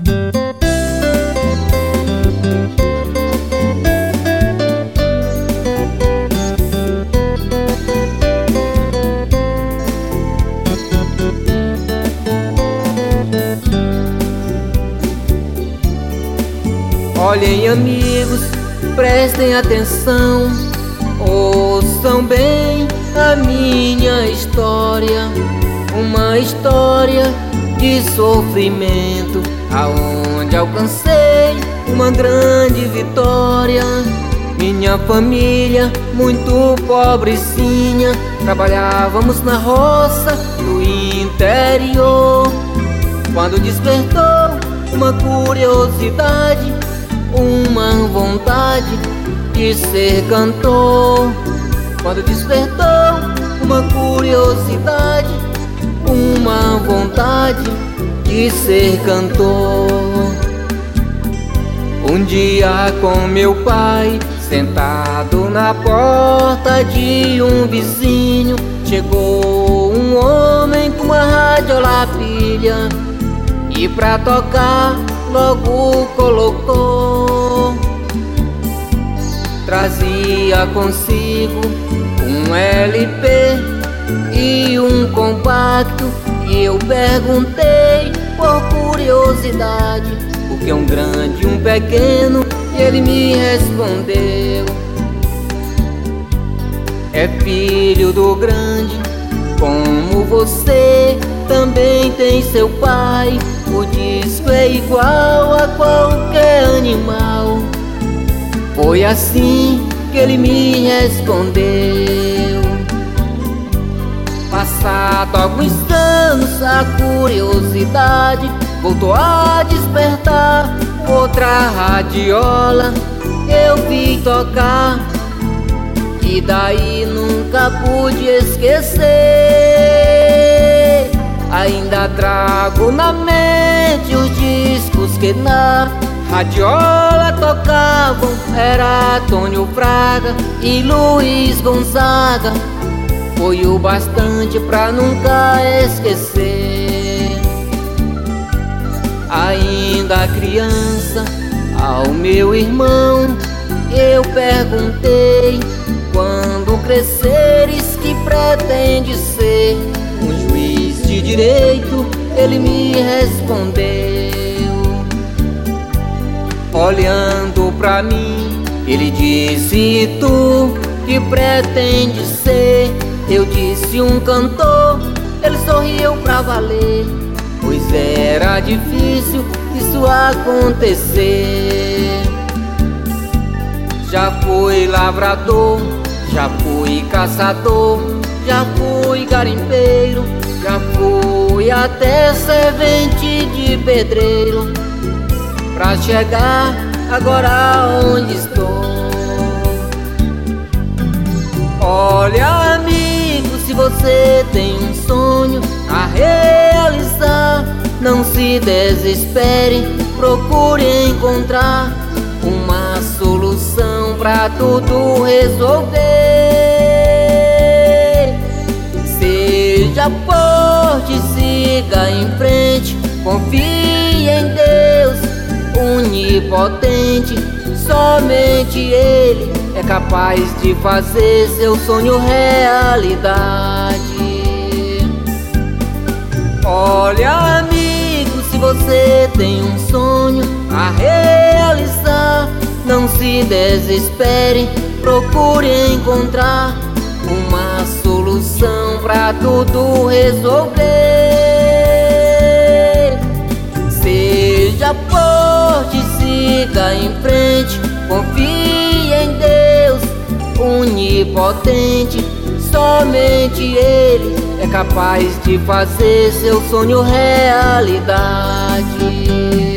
Olhem, amigos, prestem atenção, ouçam bem a minha história. Uma história de sofrimento, aonde alcancei uma grande vitória. Minha família, muito pobrezinha, trabalhávamos na roça do interior. Quando despertou uma curiosidade, uma vontade de ser cantor. Quando despertou uma curiosidade, uma vontade de ser cantor. Um dia com meu pai, sentado na porta de um vizinho, chegou um homem com uma radiola pilha e pra tocar logo colocou. Trazia consigo um LP e um compacto, e eu perguntei por curiosidade o que é um grande e um pequeno, e ele me respondeu: é filho do grande, como você também tem seu pai. O disco é igual a qualquer animal. Foi assim que ele me respondeu. Passado alguns anos, a curiosidade voltou a despertar. Outra radiola eu vi tocar, e daí nunca pude esquecer. Ainda trago na mente os discos que na radiola tocavam. Era Antônio Fraga e Luiz Gonzaga. Foi o bastante pra nunca esquecer. Ainda criança, ao meu irmão eu perguntei: quando cresceres, que pretende ser? Um juiz de direito, ele me respondeu. Olhando pra mim, ele disse: e tu, que pretende ser? Eu disse: um cantor. Ele sorriu pra valer, pois era difícil isso acontecer. Já fui lavrador, já fui caçador, já fui garimpeiro, já fui até servente de pedreiro, pra chegar agora onde estou. Olha, amigo, se você tem um sonho a realizar, não se desespere, procure encontrar uma solução pra tudo resolver. Seja forte, siga em frente, confie em Deus onipotente. Somente Ele é capaz de fazer seu sonho realidade. Olha, amigo, se você tem um sonho a realizar, não se desespere, procure encontrar uma solução pra tudo resolver. Seja forte, siga em frente, confie em Deus onipotente. Somente Ele é capaz de fazer seu sonho realidade.